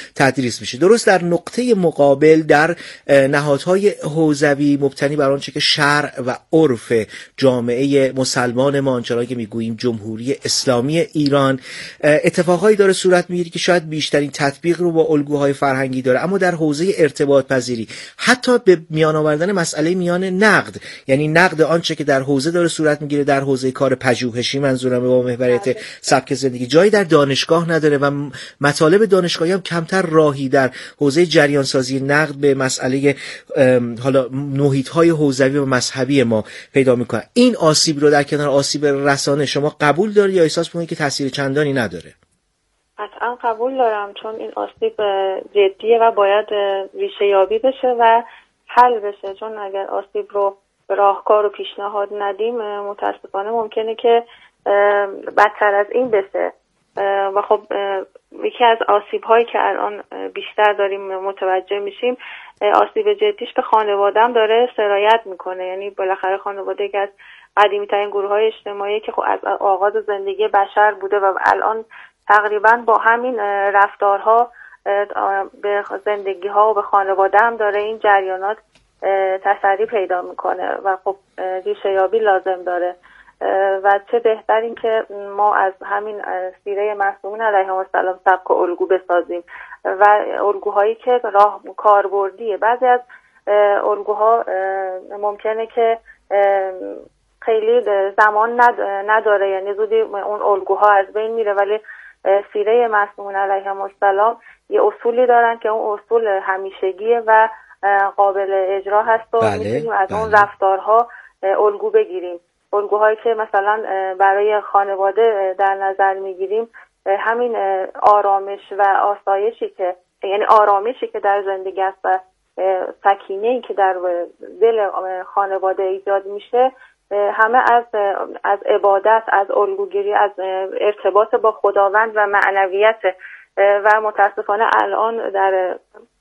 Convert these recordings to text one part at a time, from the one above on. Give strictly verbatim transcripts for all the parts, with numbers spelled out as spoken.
تدریس میشه. درست در نقطه مقابل در نهادهای حوزوی مبتنی بر آنچه که شرع و عرف جامعه مسلمان ما، آنچه که میگوییم جمهوری اسلامی ایران، اتفاقایی داره صورت میگیره که شاید بیشترین تطبیق رو با الگوهای فرهنگی داره، اما در حوزه ارتباط پذیری حتی به میان آوردن مسئله میان نقد، یعنی نقد آنچه که در حوزه داره صورت میگیره در حوزه کار پژوهشی، منظورم با محوریت سبک زندگی، جایی در دانشگاه نداره و مطالب دانشگاهی هم کمتر راهی در حوزه جریان سازی نقد به مسئله حالا محیط‌های حوزوی و مذهبی ما پیدا میکنه. این آسیب رو در کنار آسیب رسانه شما قبول داری یا احساس می‌کنی که تاثیر چندانی نداره؟ قطعا قبول دارم، چون این آسیب جدیه و باید ریشه یابی بشه و حل بشه، چون اگر آسیب رو به راهکار و پیشنهاد ندیم متاسفانه ممکنه که بدتر از این بشه. و خب یکی از آسیب هایی که الان بیشتر داریم متوجه میشیم آسیب جدیش به خانواده هم داره سرایت میکنه. یعنی بالاخره خانواده یکی از قدیمی ترین گروه های اجتماعی که خب از آغاز زندگی بشر بوده و الان تقریبا با همین رفتارها به زندگی ها و به خانواده هم داره این جریانات تسری پیدا میکنه و خب ریشه یابی لازم داره. و چه بهتر این که ما از همین سیره معصومین علیهم السلام سبک و الگو بسازیم و الگوهایی که راه کاربردیه. بعضی از الگوها ممکنه که خیلی زمان نداره، یعنی زودی اون الگوها از بین میره، ولی سیره معصومین علیهم السلام یه اصولی دارن که اون اصول همیشگیه و قابل اجرا هست و بله، میتونیم از بله. اون رفتارها الگو بگیریم. الگوهایی که مثلا برای خانواده در نظر میگیریم همین آرامش و آسایشی که یعنی آرامشی که در زندگی است و سکینه‌ای که در دل خانواده ایجاد میشه همه از از عبادت، از الگوگیری، از ارتباط با خداوند و معنویت. و متاسفانه الان در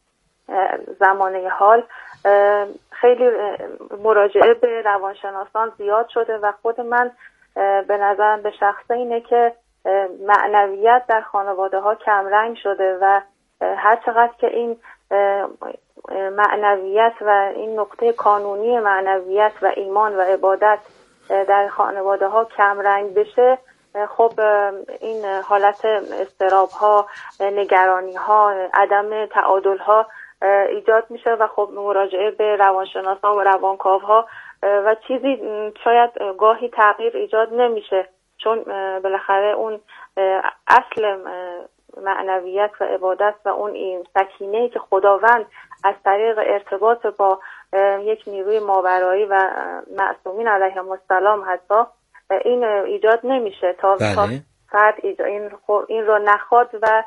زمانه حال خیلی مراجعه به روانشناسان زیاد شده و خود من به نظرم به شخصه اینه که معنویت در خانواده ها کمرنگ شده و هر چقدر که این معنویت و این نقطه کانونی معنویت و ایمان و عبادت در خانواده ها کمرنگ بشه، خب این حالت اضطراب ها، نگرانی ها، عدم تعادل ها ایجاد میشه و خب مراجعه به روانشناسان و روانکاو ها و چیزی شاید گاهی تغییر ایجاد نمیشه، چون بالاخره اون اصل معنویت و عبادت و اون این سکینه‌ای که خداوند از طریق ارتباط با یک نیروی ماورایی و معصومین علیهم السلام حتی این ایجاد نمیشه تا بله. فرد این این رو نخواد و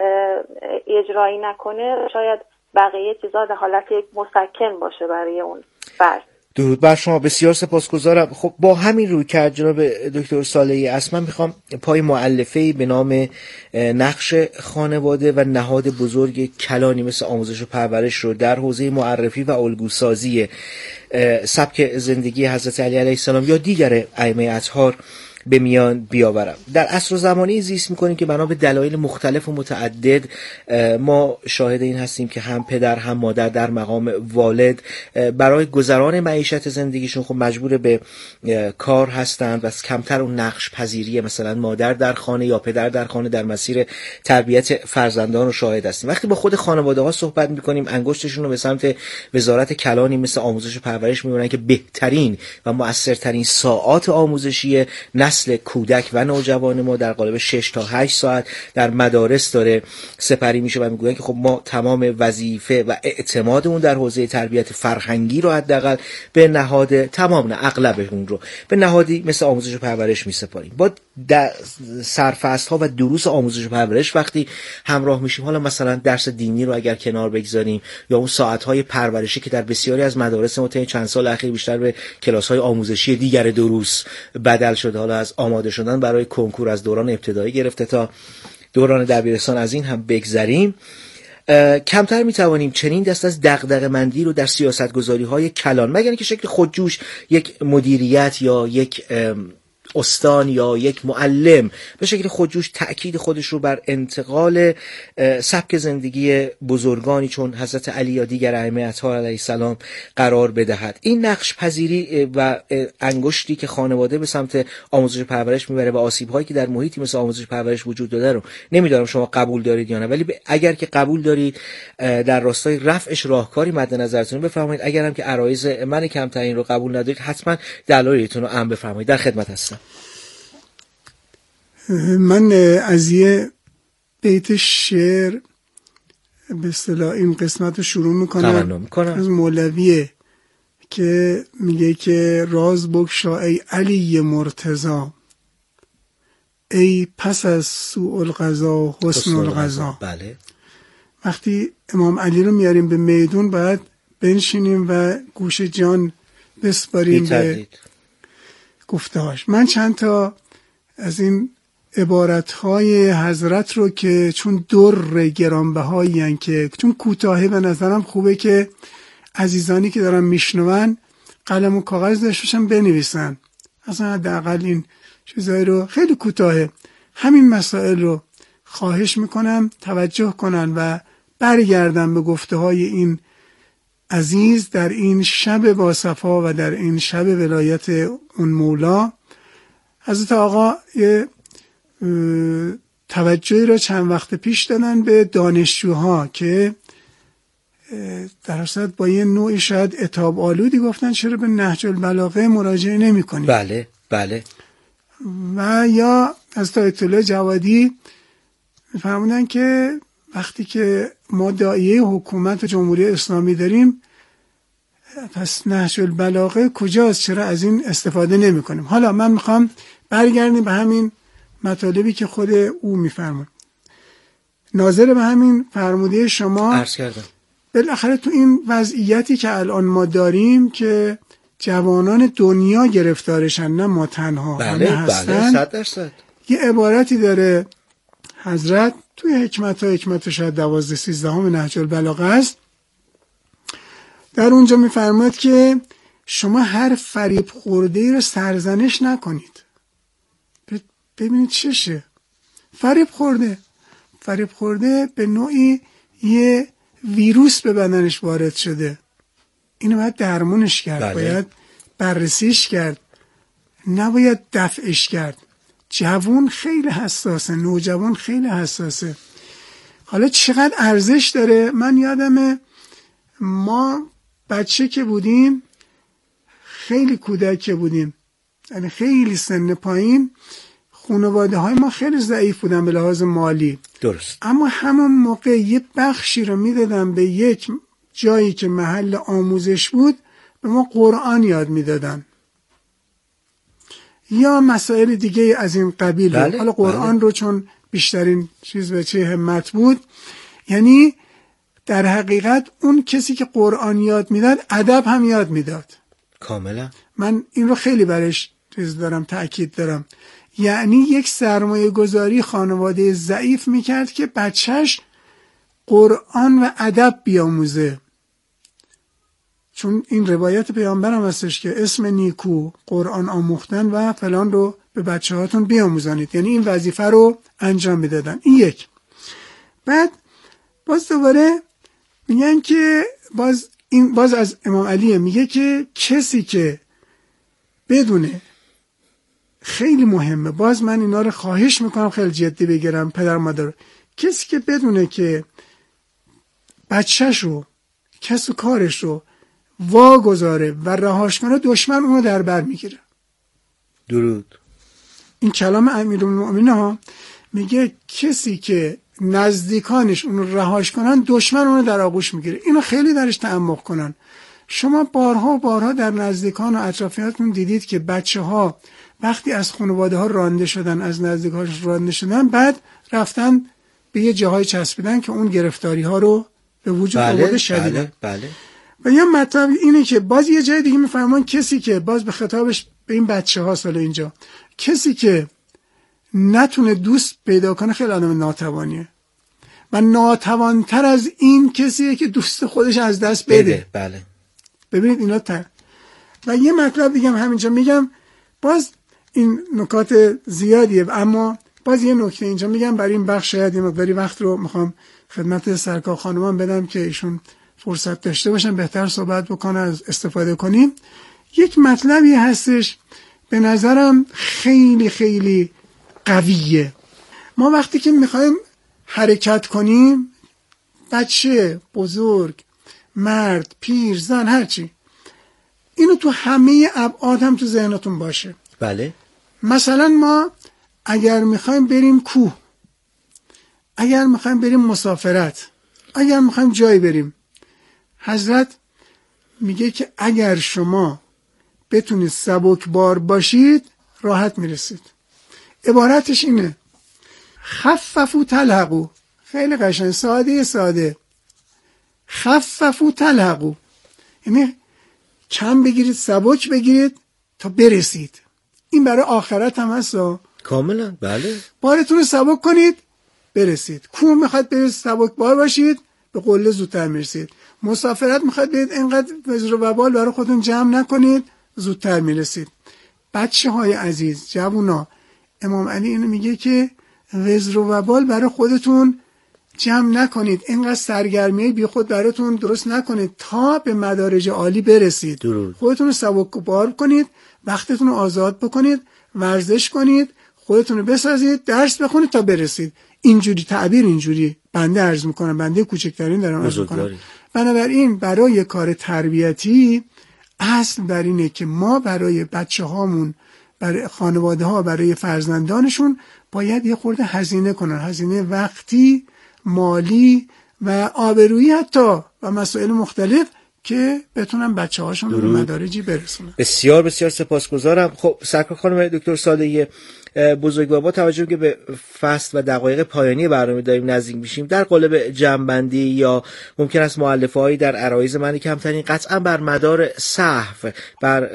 اجرایی نکنه، شاید بقیه چیزا در حالت یک مسکن باشه برای اون فرد. درود بر شما، بسیار سپاسگزارم. خب با همین روی کرد جناب دکتر صالحی اسمن میخوام پای مؤلفه‌ای به نام نقش خانواده و نهاد بزرگ کلانی مثل آموزش و پرورش رو در حوزه معرفی و الگوسازی سبک زندگی حضرت علی علیه السلام یا دیگر ائمه اطهار به میان بیاورم. در عصر و زمانی زیست میکنیم که بنا به دلایل مختلف و متعدد ما شاهد این هستیم که هم پدر هم مادر در مقام والد برای گذران معیشت زندگیشون خب مجبور به کار هستند و کمتر اون نقش پذیری مثلا مادر در خانه یا پدر در خانه در مسیر تربیت فرزندان رو شاهد هستیم. وقتی با خود خانواده ها صحبت میکنیم انگشتشون رو به سمت وزارت کلانی مثل آموزش و پرورش میبرن که بهترین و مؤثرترین ساعات آموزشی نسل کودک و نوجوان ما در قالب شش تا هشت ساعت در مدارس داره سپری میشه و میگوین که خب ما تمام وظیفه و اعتمادمون در حوزه تربیت فرهنگی رو حداقل به نهاد تمام نه اغلبمون رو به نهادی مثل آموزش و پرورش میسپاریم. با سرفصل ها و دروس آموزش و پرورش وقتی همراه میشیم، حالا مثلا درس دینی رو اگر کنار بگذاریم یا اون ساعت های پرورشی که در بسیاری از مدارس ما طی چند سال اخیر بیشتر به کلاس های آموزشی دیگر دروس بدل شده، حالا از آماده شدن برای کنکور از دوران ابتدایی گرفته تا دوران دبیرستان از این هم بگذریم، کمتر میتوانیم چنین دست از دغدغه‌مندی رو در سیاستگذاری‌های کلان مگر اینکه شکل خودجوش یک مدیریت یا یک استان یا یک معلم به شکل خودجوش تأکید خودش رو بر انتقال سبک زندگی بزرگانی چون حضرت علی یا دیگر ائمه اطهار علیه السلام قرار بدهد. این نقش پذیری و انگشتی که خانواده به سمت آموزش پرورش میبره و آسیب‌هایی که در محیطی مثل آموزش پرورش وجود داره رو نمیدونم شما قبول دارید یا نه، ولی اگر که قبول دارید در راستای رفعش راهکاری مد نظرتون بفرمایید، اگر هم که عرایض من کمترین رو قبول ندارید حتما دلایلتون رو هم بفرمایید. در خدمت هستم. من از یه بیت شعر به اصطلاح این قسمت رو شروع میکنم از مولویه که میگه که راز بگشا ای علی مرتضی، ای پس از سوء القضا حسن القضا. بله. وقتی امام علی رو میاریم به میدون باید بنشینیم و گوش جان بسپاریم به گفتهاش. من چند تا از این عبارتهای حضرت رو که چون در گرانبهایی هن که چون کوتاهی به نظرم خوبه که عزیزانی که دارن میشنون قلم و کاغذ داشته باشن بنویسن، اصلا حداقل این چیزایی رو خیلی کوتاهه همین مسائل رو خواهش میکنم توجه کنن و برگردن به گفته های این عزیز در این شب باصفا و در این شب ولایت اون مولا. حضرت آقا یه توجهی را چند وقت پیش دادن به دانشجوها که در اصل با یه نوعی شاید عتاب آلودی گفتن چرا به نهج البلاغه مراجعه نمی کنید. بله بله. و یا از آیت الله جوادی فرمودن که وقتی که ما داعیه حکومت جمهوری اسلامی داریم پس نهج البلاغه کجاست، چرا از این استفاده نمی کنیم. حالا من میخوام برگردیم به همین مطالبی که خود او میفرمود. ناظر به همین فرموده شما عرض کردم بالاخره تو این وضعیتی که الان ما داریم که جوانان دنیا گرفتارشن نه ما تنها، بله بله صد درصد. یه عبارتی داره حضرت توی حکمت ها حکمت شاید دوازده سیزدهم نهج البلاغه است، در اونجا میفرماید که شما هر فریب خورده رو سرزنش نکنید. ببینید چشه فریب خورده فریب خورده به نوعی یه ویروس به بدنش وارد شده، اینو باید درمونش کرد. بله. باید بررسیش کرد، نباید دفعش کرد. جوان خیلی حساسه، نوجوان خیلی حساسه. حالا چقدر ارزش داره. من یادمه ما بچه که بودیم، خیلی کودک که بودیم، یعنی خیلی سن پایین، خانواده های ما خیلی ضعیف بودن به لحاظ مالی. درست. اما همون موقع یه بخشی رو میدادن به یک جایی که محل آموزش بود، به ما قرآن یاد میدادن یا مسائل دیگه از این قبیل. بله، حالا قرآن بله. رو چون بیشترین چیز به چه همت بود، یعنی در حقیقت اون کسی که قرآن یاد میداد ادب هم یاد میداد. کاملا. من این رو خیلی برش چیز دارم، تأکید دارم. یعنی یک سرمایه گذاری خانواده ضعیف میکرد که بچهش قرآن و ادب بیاموزه، چون این روایت پیامبر هم هستش که اسم نیکو قرآن آموختن و فلان رو به بچه هاتون بیاموزانید، یعنی این وظیفه رو انجام میدادن. این یک. بعد باز دوباره میگن که باز این باز از امام علیه، میگه که کسی که بدونه، خیلی مهمه، باز من اینا رو خواهش میکنم خیلی جدی بگیرم پدر مادر، کسی که بدونه که بچهش رو کس و کارش رو واگذاره و رهاش کنه، دشمن اونو در بر میگیره. درود. این کلام امیرالمؤمنین ها، میگه کسی که نزدیکانش اونو رهاش کنن، دشمن اونو در آغوش میگیره. اینو خیلی درش تعمق کنن. شما بارها و بارها در نزدیکان و اطرافیانتون دیدید که بچه ها وقتی از خانواده ها رانده شدن، از نزدیکانش رانده شدن، بعد رفتن به یه جاهای چسبیدن که اون گرفتاری ها رو به وجود آورده. بله، شدیدن. بله، بله. و یه مطلب اینه که باز یه جای دیگه میفهمن کسی که باز به خطابش به این بچه ها سال اینجا، کسی که نتونه دوست پیدا کنه خیلی آدم ناتوانیه و ناتوانتر از این کسیه که دوست خودش از دست بده. بده. بله. ببینید اینا تا. و یه مطلب دیگه هم همینجا میگم، باز این نکات زیادیه، اما باز یه نکته اینجا میگم برای این بخش شاید یه مقداری وقت رو میخوام خدمت سرکار خانمان بدم که ایشون فرصت داشته باشن بهتر صحبت بکنن، از استفاده کنیم. یک مطلبی هستش به نظرم خیلی خیلی قویه. ما وقتی که میخوایم حرکت کنیم، بچه، بزرگ، مرد، پیر، زن، هرچی، اینو تو همه ابعاد هم تو ذهنتون باشه. بله. مثلا ما اگر میخوایم بریم کوه، اگر میخوایم بریم مسافرت، اگر میخوایم جایی بریم، حضرت میگه که اگر شما بتونید سبکبار باشید راحت میرسید. عبارتش اینه: خففو تلحقو. خیلی قشنگ، ساده ساده. خففو تلحقو یعنی کم بگیرید، سبک بگیرید تا برسید. این برای آخرت هم هست. کاملا بله. بارتون رو سبک کنید برسید. کوه میخواد برید سبک بار باشید، به قله زودتر میرسید. مسافرت میخواد برید اینقدر وزر و وبال برای خودتون جمع نکنید، زودتر میرسید. بچه های عزیز، جوونا، امام علی اینو میگه که وزر و وبال برای خودتون جمع نکنید، اینقدر سرگرمی بی خود براتون درست نکنید تا به مدارج عالی برسید. درود. خودتون رو سبک بار کنید، وقتتون رو آزاد بکنید، ورزش کنید، خودتون رو بسازید، درس بخونید تا برسید. اینجوری تعبیر، اینجوری بنده عرض میکنم، بنده کوچکترین دارم عرض میکنم. بنابراین برای کار تربیتی اصل بر اینه که ما برای بچه هامون، برای خانواده ها، برای فرزندانشون باید یه خورده هزینه کنن، هزینه وقتی، مالی و آبرویی حتی و مسائل مختلف، که بتونن بچه هاشون رو به مدارجی برسونن. بسیار بسیار سپاسگزارم. خب سرکار خانم دکتر صالحی بزرگوار، با توجه که به فصل و دقایق پایانی برنامه داریم نزدیک میشیم، در قالب جمع‌بندی یا ممکن است مؤلفه‌هایی در عرایض من کمترین قطعا بر مدار سهو، بر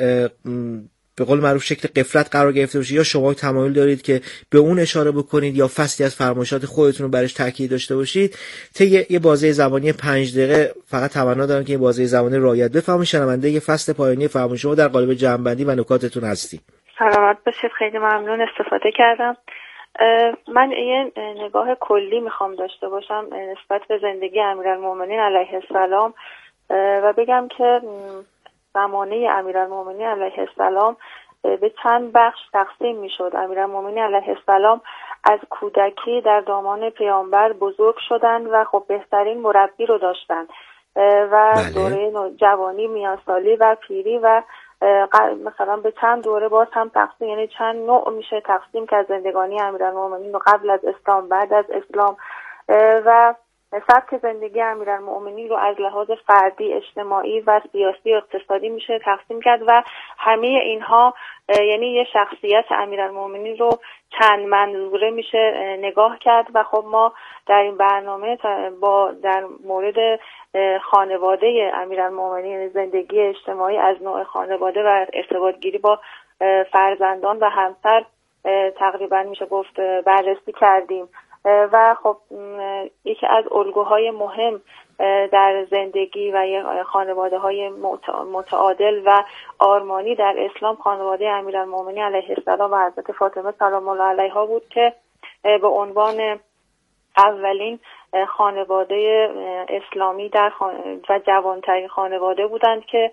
به قول معروف شکل غفلت قرار گرفته باشه، یا شما تمایل دارید که به اون اشاره بکنید یا فصلی از فرمایشات خودتون رو برش تاکید داشته باشید، طی یه بازه زمانی پنج دقیقه فقط تمنا دارم که این بازه زمانی رعایت بفرمایید. شنونده یه فصل پایانی فرمایش شما در قالب جمع‌بندی و نکاتتون هستی. سلامت باشید. خیلی ممنون، استفاده کردم. من یه نگاه کلی میخوام داشته باشم نسبت به زندگی امیرالمومنین علیه السلام و بگم که زمانه امیرالمومنین علیه السلام به چند بخش تقسیم میشد. امیرالمومنین علیه السلام از کودکی در دامان پیامبر بزرگ شدند و خب بهترین مربی رو داشتن و بله. دوره جوانی، میانسالی و پیری و مثلا به چند دوره باز هم تقسیم، یعنی چند نوع میشه تقسیم که از زندگانی امیرالمومنین و قبل از اسلام، بعد از اسلام و سبک زندگی امیرالمومنین رو از لحاظ فردی، اجتماعی و سیاسی و اقتصادی میشه تقسیم کرد و همه اینها یعنی یه شخصیت امیرالمومنین رو چند منظوره میشه نگاه کرد و خب ما در این برنامه با در مورد خانواده امیرالمومنین، زندگی اجتماعی از نوع خانواده و ارتباط گیری با فرزندان و همسر تقریبا میشه گفت بررسی کردیم و خب یکی از الگوهای مهم در زندگی و خانواده های متعادل و آرمانی در اسلام خانواده امیرالمومنین علیه السلام و حضرت فاطمه سلام الله علیها بود که به عنوان اولین خانواده اسلامی در خان... و جوانترین خانواده بودند که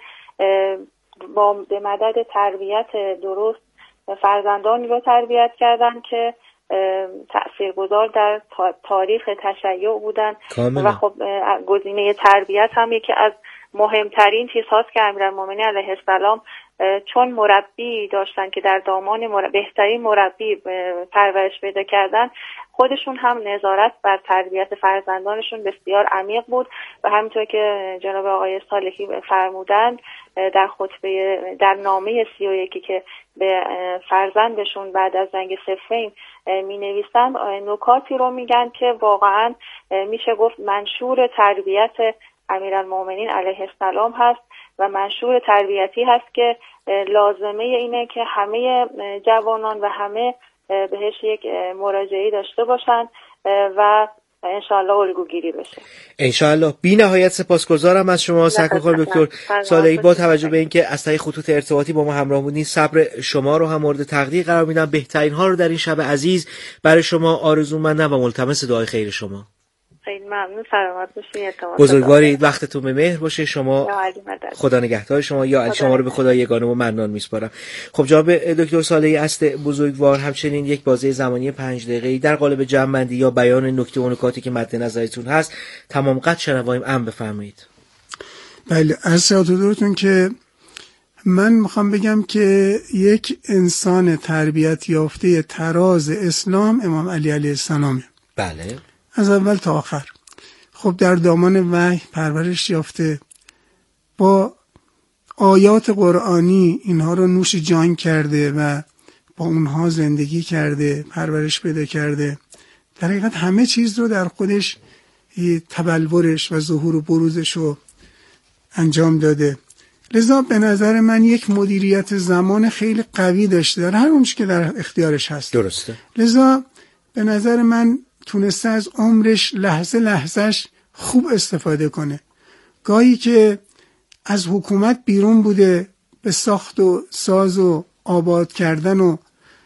با به مدد تربیت درست فرزندانی رو تربیت کردند که تأثیرگذار در تاریخ تشیع بودن و خب گزینه تربیت هم یکی از مهمترین چیزهاست که امیرالمومنین علیه السلام چون مربی داشتن که در دامان مربی بهترین مربی پرورش پیدا کردن، خودشون هم نظارت بر تربیت فرزندانشون بسیار عمیق بود و همینطور که جناب آقای صالحی فرمودند در خطبه در نامه سی و یکی که به فرزندشون بعد از جنگ صفین می نویسن نکاتی رو میگن که واقعا میشه گفت منشور تربیت امیرالمومنین علیه السلام هست و منشور تربیتی هست که لازمه اینه که همه جوانان و همه بهش یک مراجعه داشته باشن و و انشالله الگوگیری بشه. انشالله. بی نهایت سپاسگزارم از شما سرکار خانم دکتر صالحی. با توجه به اینکه از طریق خطوط ارتباطی با ما همراه بودین، صبر شما رو هم مورد تقدیر قرار میدم. بهترین ها رو در این شب عزیز برای شما آرزومندم و ملتمس دعای خیر شما. خیلی ممنون، سلامت باشید. بزرگوارید، وقتتون به مهر باشه. شما خدا نگهدار شما. یا علی شما رو به خدای یگانه و منان میسپارم. خب جناب دکتر صالحی است بزرگوار، همچنین یک بازه زمانی پنج دقیقه‌ای در قالب جمع‌بندی یا بیان نکته و نکاتی که مد نظرتون هست تمام قد شنوایم ام بفرمایید. بله، عرض حضورتون که من میخوام بگم که یک انسان تربیت یافته تراز اسلام امام علی علیه السلامه. بله، از اول تا آخر. خب در دامان وحی پرورش یافته، با آیات قرآنی اینها رو نوش جان کرده و با اونها زندگی کرده، پرورش پیدا کرده. در حقیقت همه چیز رو در خودش تبلورش و ظهور و بروزش رو انجام داده. لذا به نظر من یک مدیریت زمان خیلی قوی داشته در هر اونچه که در اختیارش هست. درسته. لذا به نظر من تونسته از عمرش لحظه لحظهش خوب استفاده کنه. گاهی که از حکومت بیرون بوده، به ساخت و ساز و آباد کردن و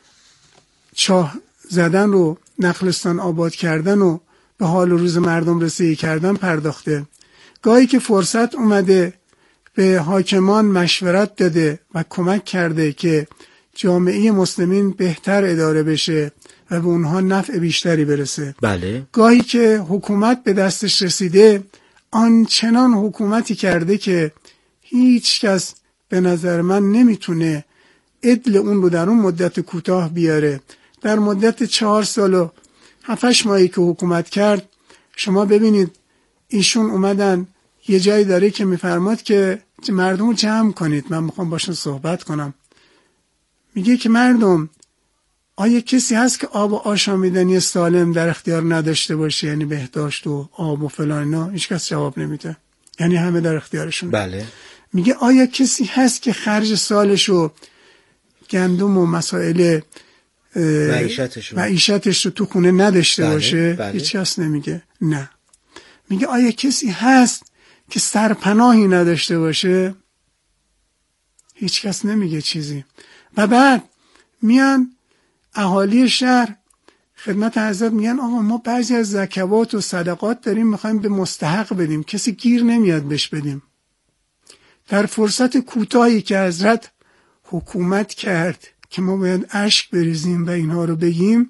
چاه زدن و نخلستان آباد کردن و به حال و روز مردم رسیدگی کردن پرداخته. گاهی که فرصت اومده به حاکمان مشورت داده و کمک کرده که جامعه مسلمین بهتر اداره بشه و به اونها نفع بیشتری برسه. بله. گاهی که حکومت به دستش رسیده آنچنان حکومتی کرده که هیچ کس به نظر من نمیتونه عدل اون رو در اون مدت کوتاه بیاره. در مدت چهار سال و هفتش ماهی که حکومت کرد، شما ببینید ایشون اومدن یه جایی داره که میفرماد که مردم رو جمع کنید، من میخوام باشون صحبت کنم. میگه که مردم، آیا کسی هست که آب و آشامیدنی سالم در اختیار نداشته باشه؟ یعنی بهداشت و آب و فلان اینا. هیچ کس جواب نمیده، یعنی همه در اختیارشون. بله. میگه آیا کسی هست که خرج سالشو گندم و مسائل معیشتش معیشتش رو تو خونه نداشته بله. باشه؟ بله. هیچ کس نمیگه نه. میگه آیا کسی هست که سرپناهی نداشته باشه؟ هیچ کس نمیگه چیزی. و بعد میان اهالی شهر خدمت حضرت میگن آقا ما بعضی از زکوات و صدقات داریم میخوایم به مستحق بدیم، کسی گیر نمیاد بهش بدیم. در فرصت کوتاهی که حضرت حکومت کرد که ما باید اشک بریزیم و اینها رو بگیم،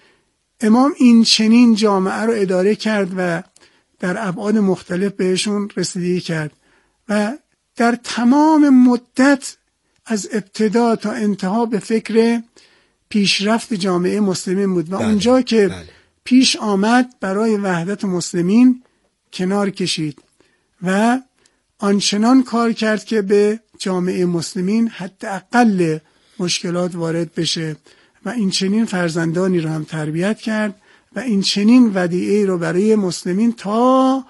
امام این چنین جامعه رو اداره کرد و در ابعاد مختلف بهشون رسیدگی کرد و در تمام مدت از ابتدا تا انتها به فکر پیشرفت جامعه مسلمین بود و بله، اونجا که بله. پیش آمد برای وحدت مسلمین کنار کشید و آنچنان کار کرد که به جامعه مسلمین حداقل مشکلات وارد بشه و این چنین فرزندانی رو هم تربیت کرد و این چنین ودیعه رو برای مسلمین تا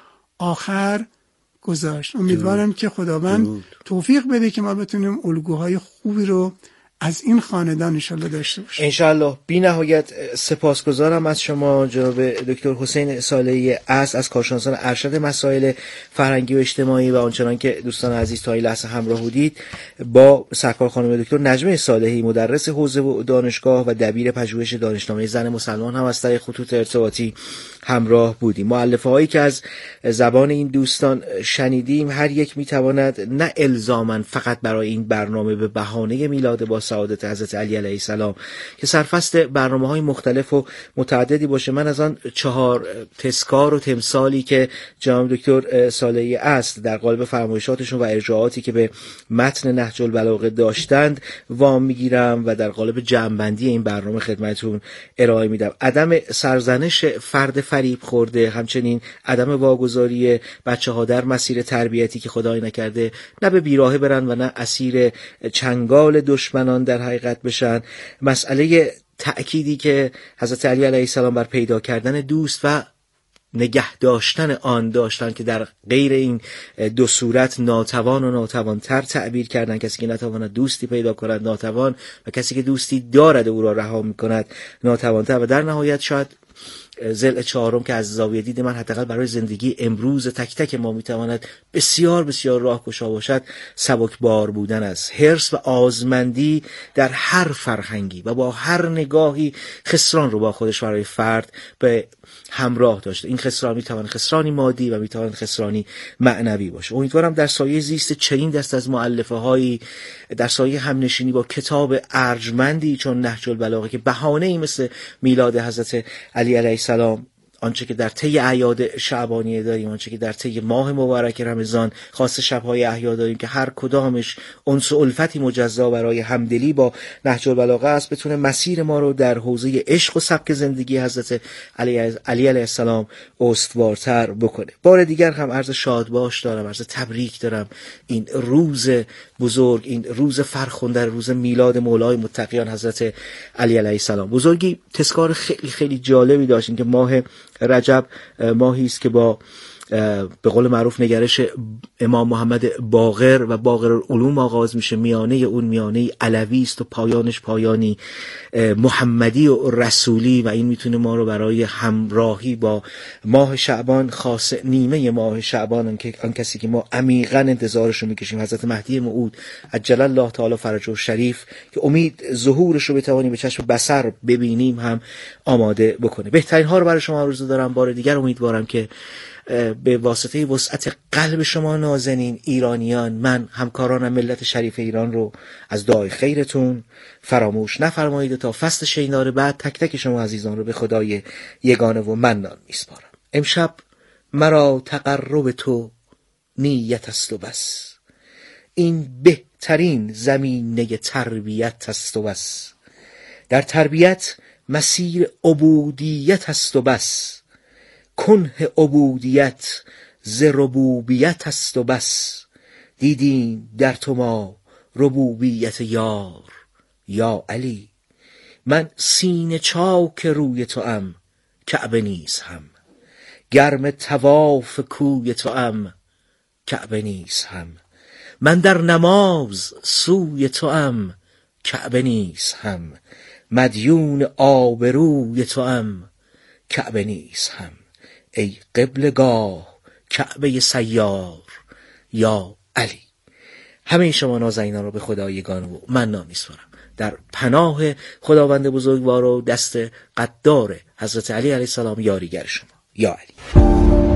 آخر گذاشت. امیدوارم که خداوند توفیق بده که ما بتونیم الگوهای خوبی رو از این خاندان انشالله داشته باشیم. انشالله. بی نهایت سپاسگزارم از شما جناب دکتر حسین صالحی است از کارشناسان ارشد مسائل فرهنگی و اجتماعی و آنچنان که دوستان عزیز تا این لحظه همراه بودید با سرکار خانم دکتر نجمه صالحی مدرس حوزه و دانشگاه و دبیر پژوهش دانشنامه زن مسلمان هم از طریق خطوط ارتباطی همراه بودیم. مؤلفه هایی که از زبان این دوستان شنیدیم هر یک میتواند نه الزاماً فقط برای این برنامه به بهانه میلاد با سعادت حضرت علی علیه السلام که سرفصل برنامه‌های مختلف و متعددی باشه. من از آن چهار تذکار و تمثالی که جناب دکتر صالحی است در قالب فرمایشاتشون و ارجاعاتی که به متن نهج البلاغه داشتند وام میگیرم و در قالب جمع‌بندی این برنامه خدمتتون ارائه میدم. عدم سرزنش فرد فریب خورده، همچنین عدم واگذاری بچه‌ها در مسیر تربیتی که خدای نکرده نه به بیراهه برن و نه اسیر چنگال دشمنان در حقیقت بشن. مسئله تأکیدی که حضرت علی علیه السلام بر پیدا کردن دوست و نگه داشتن آن داشتن که در غیر این دو صورت ناتوان و ناتوانتر تعبیر کردن. کسی که نتواند دوستی پیدا کند ناتوان و کسی که دوستی دارد او را رها میکند ناتوانتر. و در نهایت شاید ضلع چهارم که از زاویه دید من حداقل برای زندگی امروز تک تک ما میتواند بسیار بسیار راهگشا باشد، سبکبار بودن است. حرص و آزمندی در هر فرهنگی و با هر نگاهی خسران رو با خودش برای فرد به همراه داشته. این خسران میتواند خسرانی مادی و میتواند خسرانی معنوی باشه. امیدوارم در سایه زیست چنین دست از مؤلفه هایی، در سایه همنشینی با کتاب ارجمندی چون نهج البلاغه که بهانه‌ای مثل میلاد حضرت علی علیه السلام، آنچه که در طی اعیاد شعبانیه داریم، آنچه که در طی ماه مبارک رمضان خاص شب‌های احیا داریم که هر کدامش انس و الفتی مجزا برای همدلی با نهج البلاغه است، بتونه مسیر ما رو در حوزه عشق و سبک زندگی حضرت علی علی علیه السلام استوارتر بکنه. بار دیگر هم عرض شادباش دارم، عرض تبریک دارم. این روز بزرگ، این روز فرخنده، روز میلاد مولای متقیان حضرت علی علیه السلام. بزرگی تذکار خیلی خیلی جالبی داشتیم که ماه رجب ماهی است که با به قول معروف نگرش امام محمد باقر و باقر العلوم آغاز میشه. میانه اون میانه علوی است و پایانش پایانی محمدی و رسولی و این میتونه ما رو برای همراهی با ماه شعبان، خاص نیمه ماه شعبان، آن کسی که ما عمیقاً انتظارش رو میکشیم، حضرت مهدی موعود عجل الله تعالی فرجه شریف، که امید ظهورش رو بتوانیم به چشم بصر ببینیم، هم آماده بکنه. بهترین ها رو برای شما آرزو دارم. بار دیگر امیدوارم که به واسطه وسعت قلب شما نازنین ایرانیان، من همکارانم ملت شریف ایران رو از دعای خیرتون فراموش نفرمایید و تا فصل شینار بعد تک تک شما عزیزان رو به خدای یگانه و منان میسپارم. امشب مرا تقرب تو نیت است و بس، این بهترین زمینه تربیت است و بس، در تربیت مسیر عبودیت است و بس، کنه عبودیت ز ربوبیت است و بس، دیدیم در تو ما ربوبیت یار یا علی، من سینه چاک روی تو ام کعبه نیز هم، گرم طواف کوی تو ام کعبه نیز هم، من در نماز سوی تو ام کعبه نیز هم، مدیون آبروی تو ام کعبه نیز هم، ای قبلگاه کعبه سیار یا علی. همه شما نازنینان رو به خدای یگانه و منان میسپارم. در پناه خداوند بزرگوار و دست قدار حضرت علی علیه السلام یاریگر شما یا علی.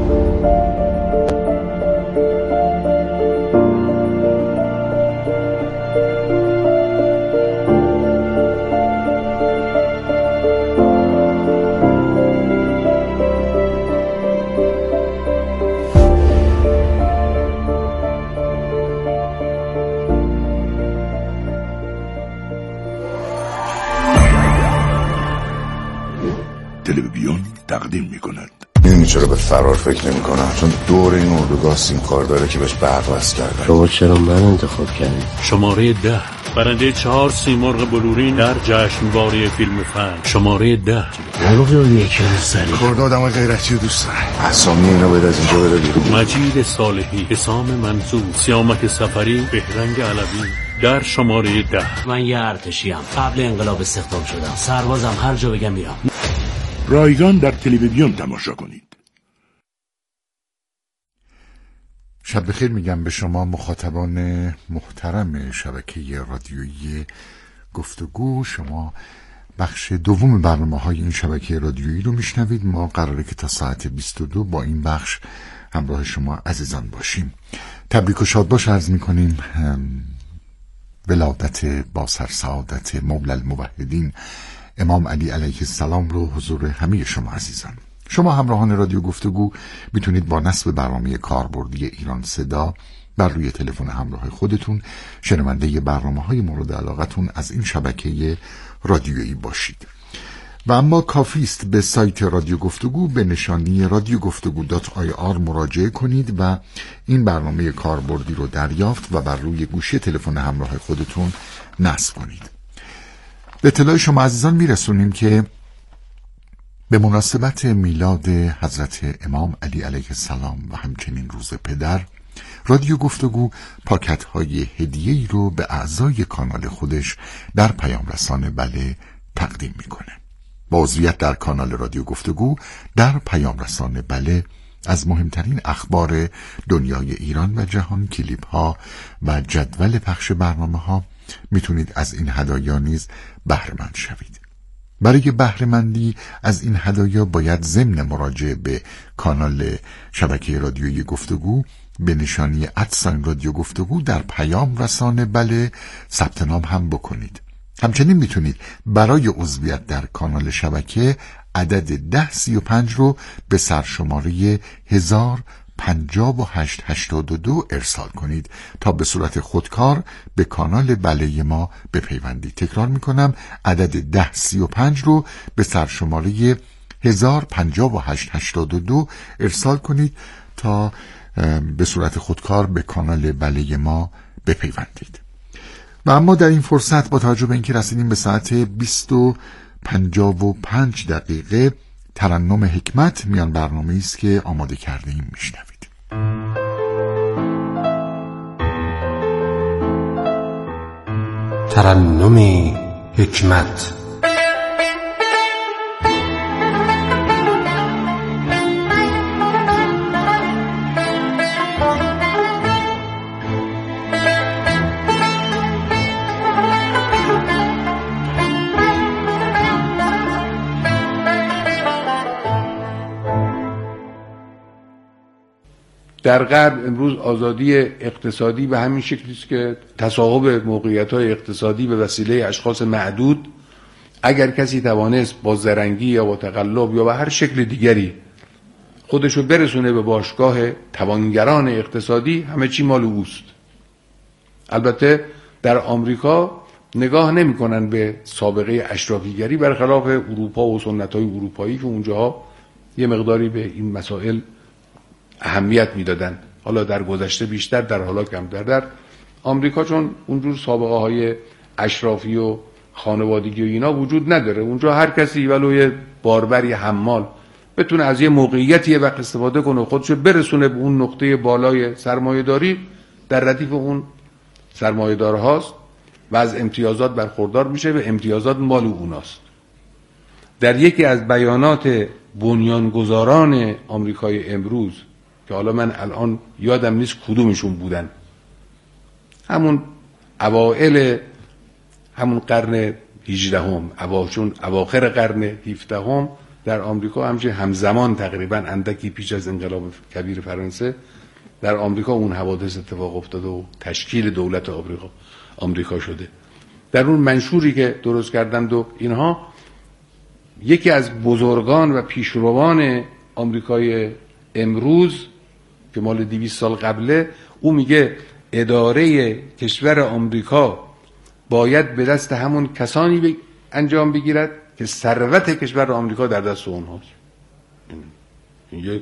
تلویزیون تقدیم می‌کند. این چرا به فرار فکر نمی‌کنم؟ چون دور این اردوگاه سیم کار داره که بهش برق وصل کردن. شما چرا من انتخاب کردید؟ شماره ده، برنده چهار سیمرغ بلورین در جشنواره فیلم فن. شماره ده. نگفتم یکی سری. کرد آدمای غیرتی رو دوست داره. اسامی اینا باید از اینجا بره بیرون. مجید صالحی، حسام منصور، سیامک سفری، بهرنگ علوی در شماره ده. من یه ارتشیم. قبل انقلاب استخدام شدم. سربازم، هر جا بگم میرم. رایگان در تلویزیون تماشا کنید. شب بخیر میگم به شما مخاطبان محترم شبکه رادیویی گفتگو. شما بخش دوم برنامه های این شبکه رادیویی رو میشنوید. ما قراره که تا ساعت بیست و دو با این بخش همراه شما عزیزان باشیم. تبریک و شادباش عرض میکنیم. ولادت با سرسعادت مولا الموحدین امام علی علیه السلام رو حضور همه شما عزیزان. شما همراهان رادیو گفتگو میتونید با نصب برنامه کاربردی ایران صدا بر روی تلفن همراه خودتون شنونده برنامه‌های مورد علاقتون از این شبکه رادیویی باشید. و اما کافی است به سایت رادیو گفتگو به نشانی رادیو گفتگو دات آی آر مراجعه کنید و این برنامه کاربردی رو دریافت و بر روی گوشی تلفن همراه خودتون نصب کنید. به اطلاع شما عزیزان میرسونیم که به مناسبت میلاد حضرت امام علی علیه السلام و همچنین روز پدر، رادیو گفتگو پاکت های هدیه‌ای رو به اعضای کانال خودش در پیام رسان بله تقدیم میکنه. با عضویت در کانال رادیو گفتگو در پیام رسانه بله از مهمترین اخبار دنیای ایران و جهان، کلیپ ها و جدول پخش برنامه ها میتونید از این هدایا نیز بهره مند شوید. برای بهره مندی از این هدایا باید ضمن مراجعه به کانال شبکه رادیویی گفتگو به نشانی ادساین رادیو گفتگو در پیام رسانه بله ثبت نام هم بکنید. همچنین میتونید برای عضویت در کانال شبکه عدد ده سی و پنج رو به سرشماره هزار پنجاه و هشت هشتاد و دو ارسال کنید تا به صورت خودکار به کانال بله ما بپیوندید. تکرار میکنم، عدد ده سی و پنج رو به سرشماره هزار پنجاه و هشت هشتاد و دو ارسال کنید تا به صورت خودکار به کانال بله ما بپیوندید. و اما در این فرصت با توجه به اینکه رسیدیم به ساعت بیست و پنجاه و پنج دقیقه، ترنم حکمت میان برنامه‌ای است که آماده کرده ایم میشنوید. ترنم حکمت. در غرب امروز آزادی اقتصادی به همین شکلی است که تصاحب موقعیت‌های اقتصادی به وسیله اشخاص معدود، اگر کسی توانست با زرنگی یا با تقلب یا به هر شکل دیگری خودشو برسونه به باشگاه توانگران اقتصادی، همه چی مال اوست. البته در آمریکا نگاه نمی‌کنن به سابقه اشرافیگری، برخلاف اروپا و سنت‌های اروپایی که اونجاها یه مقداری به این مسائل اهمیت میدادن، حالا در گذشته بیشتر، در حالا کمتر. در آمریکا چون اونجور سابقه های اشرافی و خانوادگی و اینا وجود نداره، اونجا هر کسی ولو یه باربری حمال بتونه از یه موقعیتی یه وقت استفاده کنه، خودشو برسونه به اون نقطه بالای سرمایه‌داری، در ردیف اون سرمایه‌دارهاست و از امتیازات برخوردار میشه و امتیازات مال اوناست. در یکی از بیانات بنیانگذاران آمریکای امروز که حالا من الان یادم نیست کدومشون بودن، همون اوائل همون قرن هجدهم، اواخر اواخر قرن هفدهم در آمریکا، همچنین همزمان تقریبا اندکی پیش از انقلاب کبیر فرانسه در آمریکا اون حوادث اتفاق افتاده و تشکیل دولت آمریکا آمریکا شده. در اون منشوری که درست کردند و اینها، یکی از بزرگان و پیشروان آمریکای امروز که مال دویست سال قبله، او میگه اداره کشور آمریکا باید به دست همون کسانی انجام بگیرد که ثروت کشور آمریکا در دست اونهاست. این یک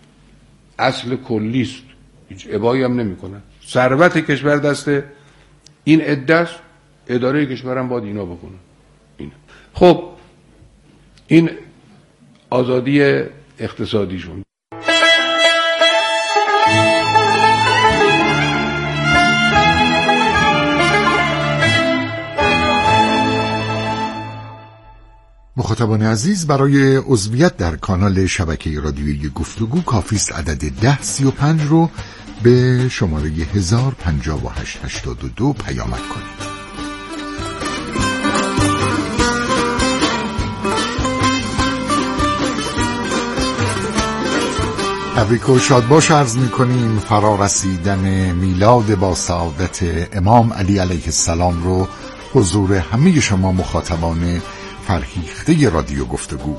اصل کلی است، هیچ ابایی هم نمیکنه. ثروت کشور دست این عده است، اداره کشور هم باید اینا بکنه. این خب این آزادی اقتصادیشون. مخاطبان عزیز، برای عضویت در کانال شبکه رادیویی گفتگو کافی است عدد ده سی و پنج رو به شماره هزار پنجاه و هشت هشتاد و دو پیامک کنید. تبریک و شادباش عرض می‌کنیم. فرا رسیدن میلاد با سعادت امام علی علیه السلام رو حضور همه شما مخاطبان فرهیخته رادیو گفتگو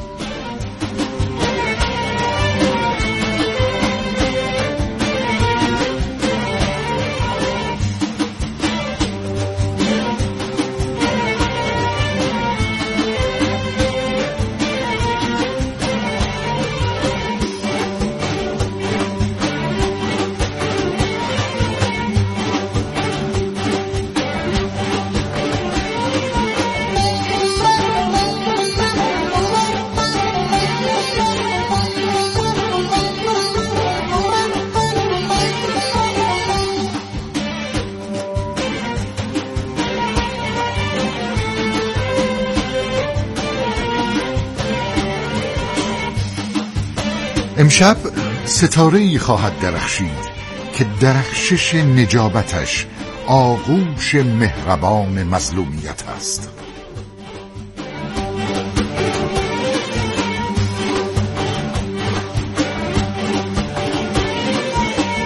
امشب ستاره‌ای خواهد درخشید که درخشش نجابتش آغوش مهربان مظلومیت است.